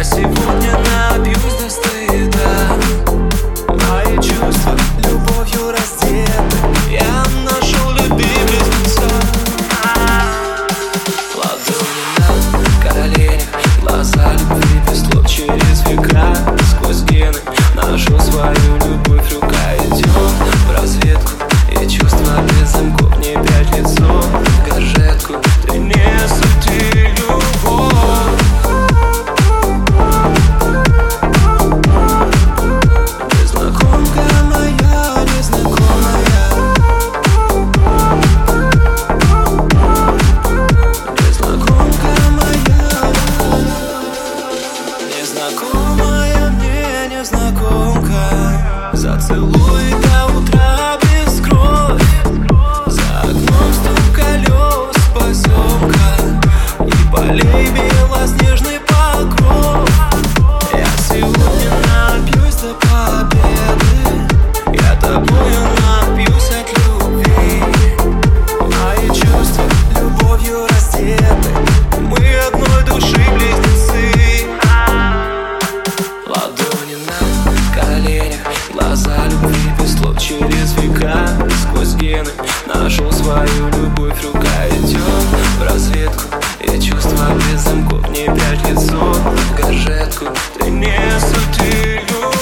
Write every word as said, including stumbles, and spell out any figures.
сегодня напьюсь до стыда. Мои чувства любовью раздеты. Я нашел любви близнеца. Ладони на коленях, глаза любви без слов через века. Сквозь гены нашел свою любовь, рука идет в разведку. И чувства без замков, не прячь лицо в горжетку. Ты не суди любовь. Незнакомка моя, незнакомая. Незнакомка моя. Незнакомая мне, незнакомка. Зацелуй до утра без кровь. За окном стук колес поземка. И полей белоснежный покров. Я сегодня напьюсь до победы. Я тобою напьюсь от любви. Мои чувства любовью раздеты. Мы одной души близнецы. Ладони на коленях, глаза любви без слов через века. Сквозь гены нашел свою любовь, рука идет в разведку. И чувства без замков, не прячь лицо в горжетку. Ты не суди любовь.